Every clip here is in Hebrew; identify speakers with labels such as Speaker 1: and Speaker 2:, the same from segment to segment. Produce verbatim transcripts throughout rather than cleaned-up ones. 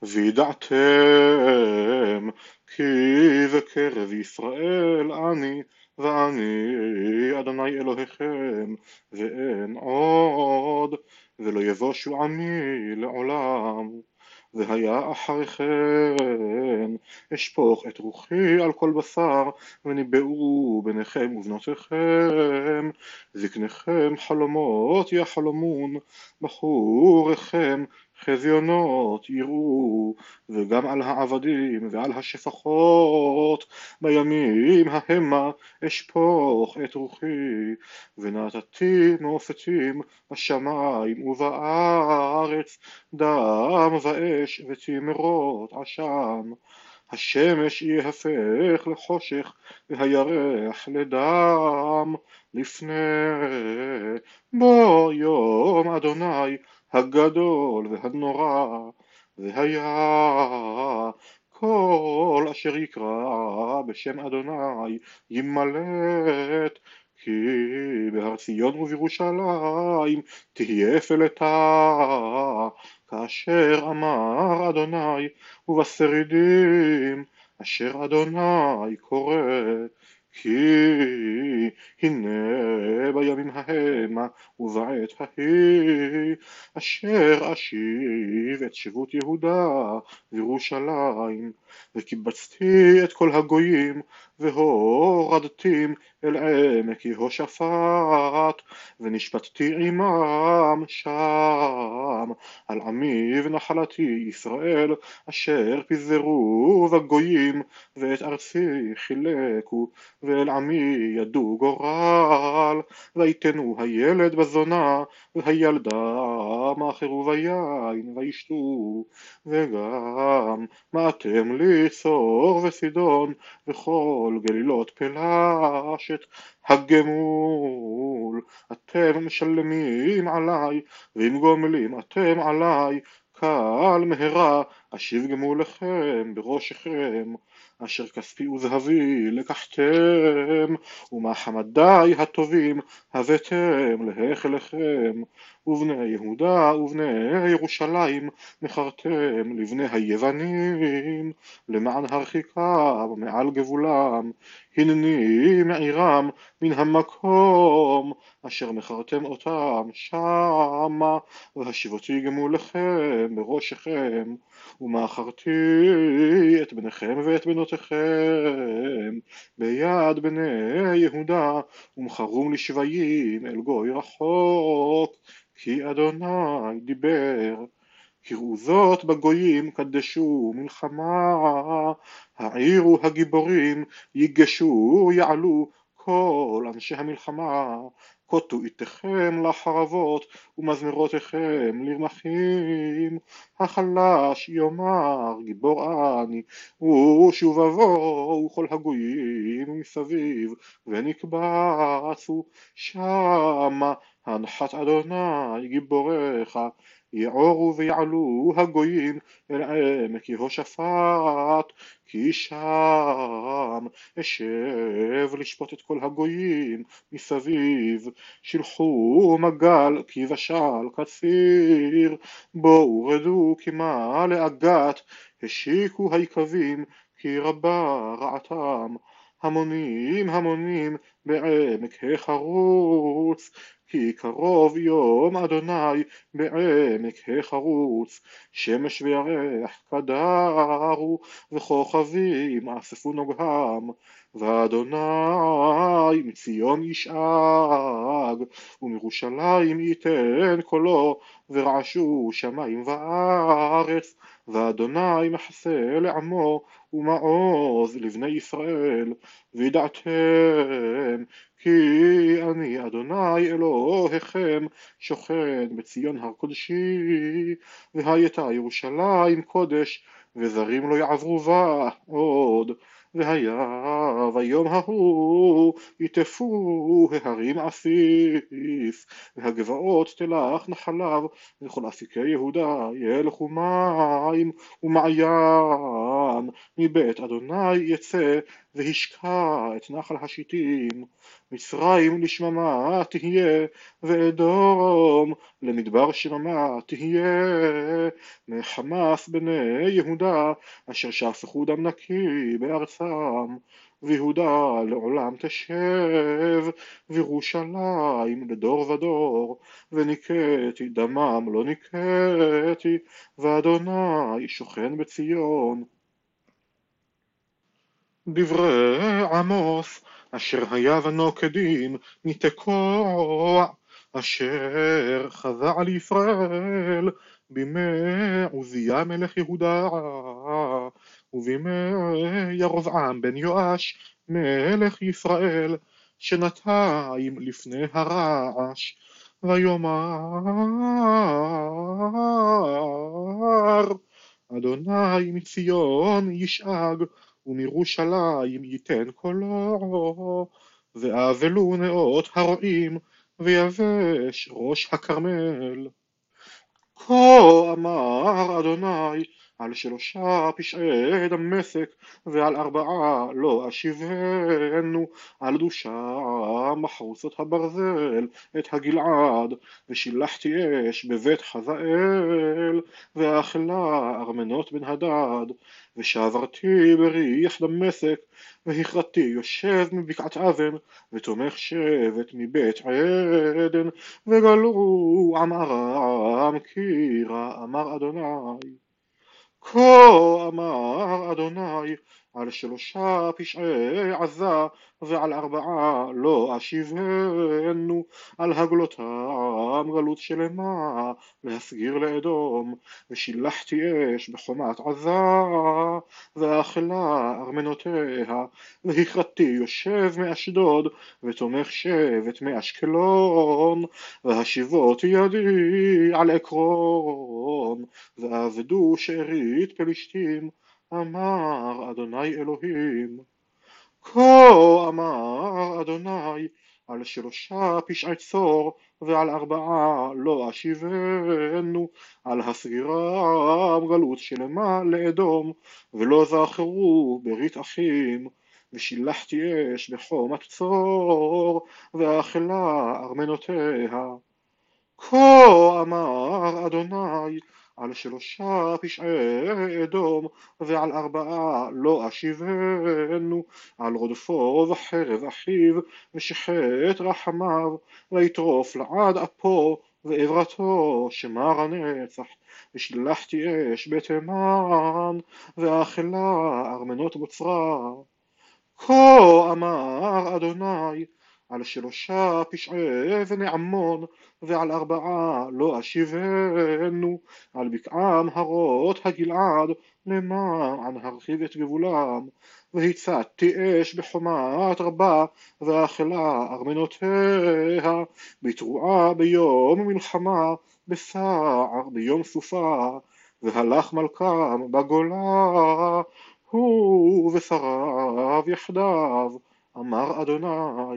Speaker 1: וידעתם כי בקרב ישראל אני ואני אדוני אלוהיכם ואין עוד, ולא יבושו עמי לעולם. והיה אחרי כן אשפוך את רוחי על כל בשר, וניבאו בניכם ובנותיכם, זקניכם חלומות יחלומון, בחוריכם חזיונות יראו, וגם על העבדים ועל השפחות בימים ההמה אשפוך את רוחי, ונתתי מעופפים בשמיים ובארץ, דם ואש ותמרות עשן. השמש יהפך לחושך והירח לדם, לפני בוא יום אדוני הגדול והנורא. והיה כל אשר יקרא בשם אדוני ימלט, כי בהר ציון ובירושלים תהיה פלטה, כאשר אמר אדוני, ובשרידים אשר אדוני קורא. כי הנה בימים ההמה ובעת ההיא אשר אשיב את שבות יהודה וירושלים, וקיבצתי את כל הגויים והורדתים אל עמק יהושפט, ונשפטתי עמם שם על עמי ונחלתי ישראל, אשר פיזרו בגויים, ואת ארצי חילקו, ואל עמי ידו גורל. ויתנו הילד בזונה והילדה מאחרו ביין וישתו, וגם מעתם לי צור וסידון וכל גלילות פלשת הגמול אתם משלמים עלי, ואם גומלים אתם עלי קל מהרה אשיב גמולכם בראשכם. אשר כספי וזהבי לקחתם, ומחמדי הטובים הבאתם להיכלכם, ובני יהודה ובני ירושלים מכרתם לבני היוונים, למען הרחיקה מעל גבולם. הנני מעירם מן המקום אשר מכרתם אותם שמה, והשיבותי גמולכם בראשכם. ומכרתי את בניכם ואת בנותיכם ביד בני יהודה, ומכרום לשביים אל גוי רחוק, כי אדוני דיבר. קראו זאת בגויים, קדשו מלחמה, העירו הגיבורים, ייגשו יעלו כל אנשי המלחמה. כותו איתכם לחרבות ומזמרותיכם לרמחים, החלש יאמר גיבור אני, ושובבו כל הגויים מסביב ונקבצו שמה הנחת אדוני גיבוריך. יעורו ויעלו הגויים אל עמק יהושפט, כי שם אשב לשפוט את כל הגויים מסביב. שלחו מגל כי בשל קציר, בואו רדו כמה לאגת, השיקו היקבים כי רבה רעתם. המונים המונים בעמק החרוץ, כי קרוב יום אדוני בעמק החרוץ. שמש וירח קדרו, וכוכבים אספו נוגהם, ואדוני מציון ישאג, ומירושלים ייתן קולו, ורעשו שמיים וארץ. ואדוני מחסה לעמו ומעוז לבני ישראל. וידעתם כי אני אדוני אלוהיכם שוכן בציון הר קודשי, והייתה ירושלים קודש, וזרים לא יעברו בה עוד. והיה ביום ההוא יטפו ההרים עפיף, והגבעות תלכנה חלב, וכל אפיקי יהודה ילכו מים ומעיין, לבן מבית אדוני יצא והשקע את נחל השיטים. מצרים לשממה תהיה ואדום למדבר שממה תהיה, מחמס בני יהודה אשר שפכו דם נקי בארצם. ויהודה לעולם תשב וירושלים לדור ודור, וניקאתי דמם לא ניקאתי ואדוני שוכן בציון. דברי עמוס אשר היה בנו כדין מתקוע, אשר חזה על ישראל בימי עוזיה מלך יהודה ובימי ירבעם בן יואש מלך ישראל, שנתיים לפני הרעש. ויאמר אדוני מציון ישאג ומירושלים ייתן קולו, ואבלו נאות הרועים ויבש ראש הכרמל. כה אמר אדוני על שלושה פשעי דמשק ועל ארבעה לא אשיבנו, על דושה מחרוסות הברזל את הגלעד, ושילחתי אש בבית חזאל ואכלה ארמנות בן הדד, ושברתי בריח דמשק והכרתי יושב מבקעת אבן ותומך שבט מבית עדן, וגלו עם ארם קירה אמר אדוני. כה אמר אדוני על שלושה פשעי עזה ועל ארבעה לא אשיבנו, על הגלותם גלות שלמה להסגיר לאדום, ושילחתי אש בחומת עזה ואכלה ארמנותיה, והכרתי יושב מאשדוד ותומך שבט מאשקלון, והשיבות ידי על עקרון ועבדו שארית פלישתים אמר אדוני אלוהים. כה אמר אדוני על שלושה פשעי צור ועל ארבעה לא אשיבנו, על הסגירם גלות שלמה לאדום ולא זכרו ברית אחים, ושילחתי אש בחומת צור ואכלה ארמנותיה. כה אמר אדוני על שלושה פשעי אדום ועל ארבעה לא אשיבנו, על רודפו וחרב אחיו ושחט רחמיו, ויטרוף לעד אפו ועברתו שמר הנצח, ושילחתי אש בתימן ואכלה ארמנות בוצרה. כה אמר אדוני על שלושה פשעי בני עמון ועל ארבעה לא אשיבנו, על בקעם הרות הגלעד למען הרחיב את גבולם, והצתתי אש בחומת רבה ואכלה ארמנותיה, בתרועה ביום מלחמה בסער ביום סופה, והלך מלכם בגולה הוא ושריו יחדיו אמר אדוני.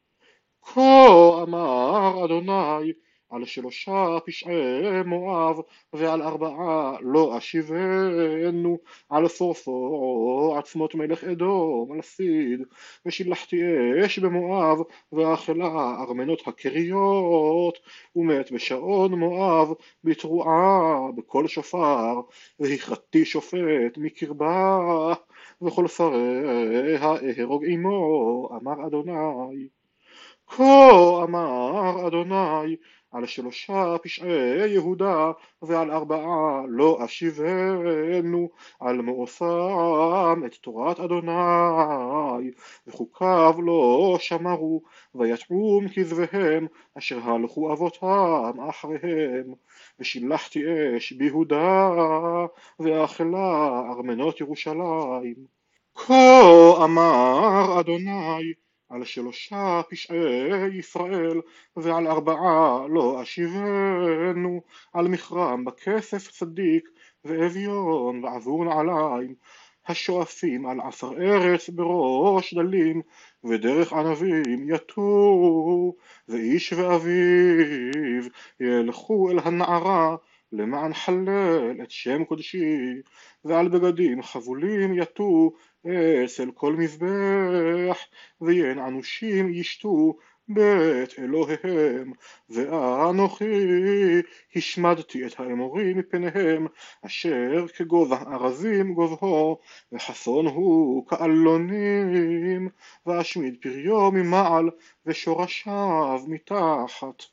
Speaker 1: כה אמר אדוני על שלושה פשעי מואב ועל ארבעה לא אשיבנו, על פורפור עצמות מלך אדום על סיד, ושילחתי אש במואב ואכלה ארמנות הקריות, ומת בשעון מואב בתרועה בקול שופר, והכרתי שופט מקרבה וכל שריה אהרוג עמו אמר אדוני. כה אמר אדוני על שלושה פשעי יהודה ועל ארבעה לא אשיבנו, על מאוסם את תורת אדוני וחוקיו לא שמרו, ויתעום כזבהם אשר הלכו אבותם אחריהם, ושילחתי אש ביהודה ואכלה ארמנות ירושלים. כה אמר אדוני על שלושה פשעי ישראל ועל ארבעה לא אשיבנו, על מכרם בכסף צדיק ואביון ועבור נעליים, השואפים על עשר ארץ בראש דלים, ודרך ענבים יטו, ואיש ואביו ילכו אל הנערה למען חלל את שם קודשי, ועל בגדים חבולים יטו אצל כל מזבח, ויין אנושים ישתו בית אלוהיהם, ואנוכי השמדתי את האמורים מפניהם, אשר כגובה ארזים גובהו, וחסון הוא כאלונים, ואשמיד פריו ממעל ושורשיו מתחת.